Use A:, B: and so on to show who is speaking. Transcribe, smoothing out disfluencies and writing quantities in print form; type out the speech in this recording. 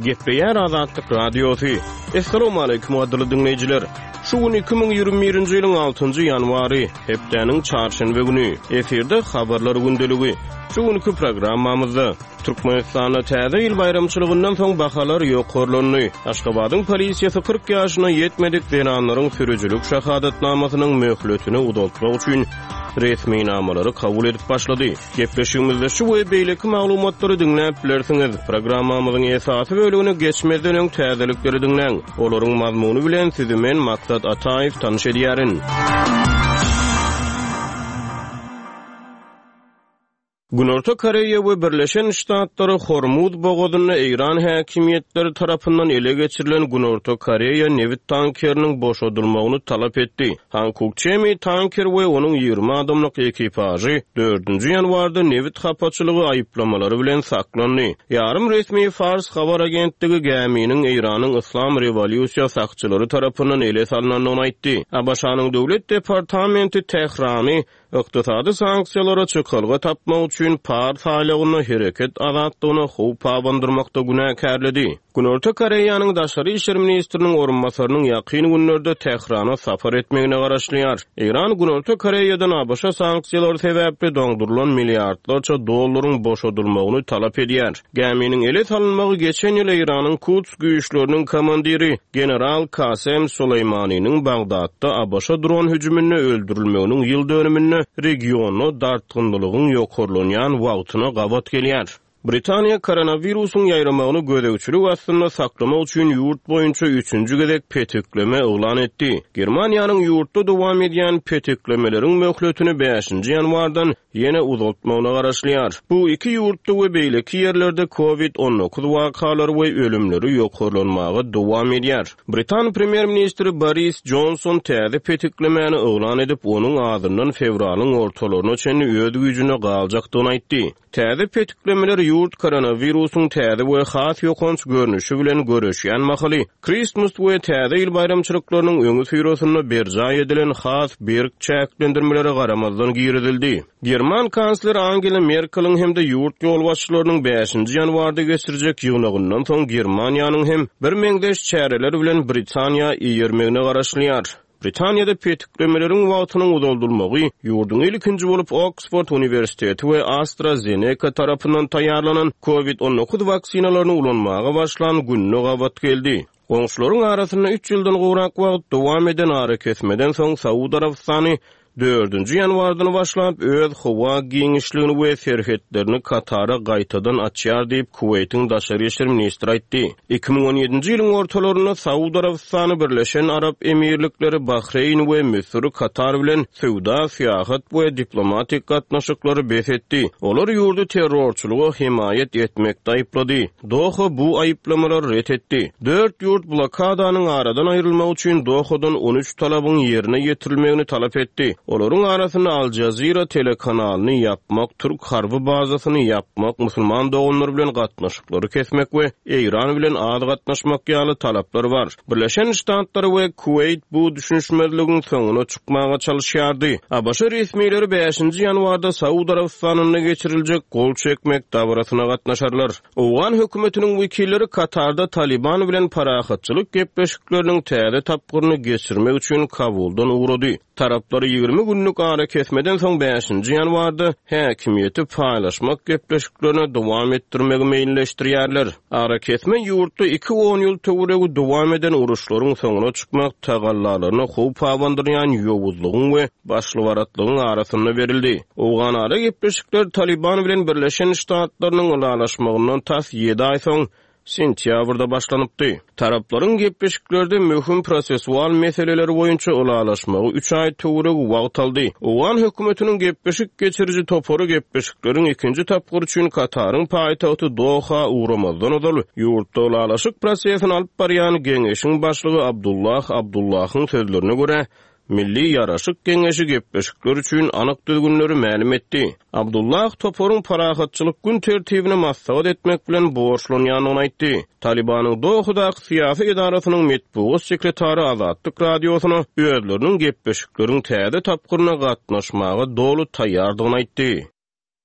A: Gepleyer Azatlyk Radiosu. Assalamu alaykum adly dinleyijiler. Şu gün 2021-nji ýylyň 6-njy ýanwary, hepdeniň çarşanby güni. Eferde habarlar gündeligi. Şu günkü programmamyzda Türkmenistanda täze ýyl bayramçylygyndan soň bahalar ýokurlandy. Aşgabatyň polisiýasy 40 ýaşyna ýetmedik denanlaryň sürüjülük şahadatnamasynyň möhletini udaltmak üçin resmi namalary kabul edip başlady. Gepleşigimizde şu we beýleki maglumatlary dinläp bilersiňiz. Programmamyzyň esasy bölügini geçmezden öň täzelikleri dinläň. Olaryň mazmuny bilen sizi men Maksat Ataýew tanyş edýärin. Günorta Koreýa we Birleşen Ştatlary Hormuz bogazyny Iran häkimiýetleri tarapyndan ele geçirilen Günorta Koreýa newit tankeriniň boşadylmagyny talap etdi. Hankuk Chemi tanker we onuň 20 adamlyk ekipajy 4-nji ýanwarda newit hapaçylygy aýyplamalary bilen saklandy. Ýarym resmi Fars habar agentligi geminiň Iranyň Islam Rewolýusiýa sakçylary tarapyndan ele salynanyny aýtdy. Abaşanyň döwlet departamenti Tehrany iqtisady sanksiýalara çykylgy tapmak üçin par haýlygyny hereket azatlygyny how pabandyrmakda günäkärledi. Günorta Koreýanyň daşary işler ministriniň orunbasarynyň ýakyn günlerde Tehrana safar etmegine garaşlýar. Iran Günorta Koreýadan ABŞ sanksiýalary sebäpli doňdurulan milliardlarça dollaryň boşadylmagyny talap edýär. Geminiň ele salynmagy geçen ýyl Iranyň Quds güýçleriniň komandiri general Qasem Suleymanynyň Bagdatda ABŞ dron hüjümine öldürilmeginiň ýyl dönümini regionu dartgynlygyň ýokurlanýan wagtyna gabat gelýär. Britaniýa koronawirusyň ýaýramagyny gödäwçilik aslynda saklamak üçin ýurt boýunça 3-nji gezek petikleme elan etdi. Germaniýanyň ýurtda dowam edýän petiklemeleriň möhletini 5-nji ýanwardan ýene uzatmagyna garaşlýar. Bu iki ýurtda we beýleki ýerlerde COVID-19 wakalary we ölümleri ýokurlanmagy dowam edýär. Britan premier ministri Boris Johnson täze petiklemeni elan edip onuň adyndan fevralyň ortalaryna çenli öýüd güýjüne galjakdygyny aýtdy. Täze petiklemeler ýurt koronawirusyň täze we has ýokanç görnüşi bilen göreşýän mahaly. Christmas we täze ýyl bayramçylyklarynyň öňü süýrosyna berja edilen has berk çäklendirmelere garamazdan giridildi. German kansler Angela Merkel'iň hem de ýurt ýolbaşçylarynyň 5-nji ýanwarda geçirijek ýygnagyndan soň Germaniýanyň hem bir meňdeş çäreler bilen Britaniýa ýermegine garaşlýar. Britaniýada petiklemelerin wagtynyň uzaldylmagy ýurdun ilkinji bolup Oxford Universiteti we AstraZeneca tarapyndan taýýarlanan COVID-19 vaksinalaryny ulanmaga başlan günne gabat geldi. Goňşularyň arasynda 3 ýyldan gowrak wagt dowam eden ara kesmeden soň Saudi Arabistany 4-nji ýanwardan başlap öz howa giňişligini we serhetlerini Katara gaýtadan açýar diýip Kuweytiň daşary işler ministri aýtdy. 2017-nji ýylyň ortalaryna Saudi Arabistany Birleşen Arap Emirlikleri, Bahreyn we Misr Katar bilen sowda, syýahat we diplomatik gatnaşyklary besetdi. Olar ýurdu terrorçylyga himayet etmekde aýyplady. Doha bu aýyplamalar ret etdi. 4 ýurt blokadanyň aradan aýrylmak üçin Dohadan 13 talabyň ýerine ýetirilmegini talap etdi. Olaryň arasynda Al Jazeera telekanalyny ýapmak, Türk harby bazasyny ýapmak, musulman doganlar bilen gatnaşyklary kesmek we Iran bilen az gatnaşmak ýaly talaplar bar. Birleşen Ştatlary we Kuweyt bu düşünşmezligiň soňuna çykmaga çalışýardy. ABC resmiýetleri 5-nji ýanwarda Saudi Arabistanyna geçiriljek gol çekmek dabarasyna gatnaşarlar. Owgan hökümetiniň wekilleri Katarda Taliban bilen parahatçylyk gepleşikleriniň täze tapgyryny geçirmek üçin Kabuldan ugrady. Taraplary 20 günlük ara kesmeden soň 5-nji ýanwarda häkimiýeti paýlaşmak gepleşiklerini dowam etdirmegi meýilleşdirýärler. Ara kesme ýurtda 2-10 ýyl töweregi dowam eden uruşlaryň soňuna çykmak tagallalaryny how pabandyrýan ýowuzlygyň we başlywaratlygyň arasynda berildi. Owgan ara gepleşikler Taliban bilen Birleşen Ştatlarynyň ulalaşmagyndan tas 7 aý soň sentýabrda başlanypdy. Taraplaryň gepleşiklerde möhüm prosesual meseleler boýunça ulalaşmagy 3 aý töwereg wagt aldy. Owgan hökümetiniň gepleşik geçiriji toporu gepleşikleriň ikinji tapgyr üçin Kataryň paýtagty Doha uğramazdan odaly. Ýurtda ulalaşyk prosesini alyp barýan geňeşiň başlygy Abdullahyň sözlerine görä, Milli Ýaraşyk Geňeşi gepleşikler üçin anyk düzgünleri ma'lum etdi. Abdullah toporun parahatçylyk gün tertibine maslahat etmek bilen borçlanýanyny aýtdy. Talibanyň Dohadaky syýasy idarasynyň metbuat sekretary Azatlyk radiosyna özleriniň gepleşikleriniň täze tapgyryna gatnaşmagy dolu taýýardygyny aýtdy.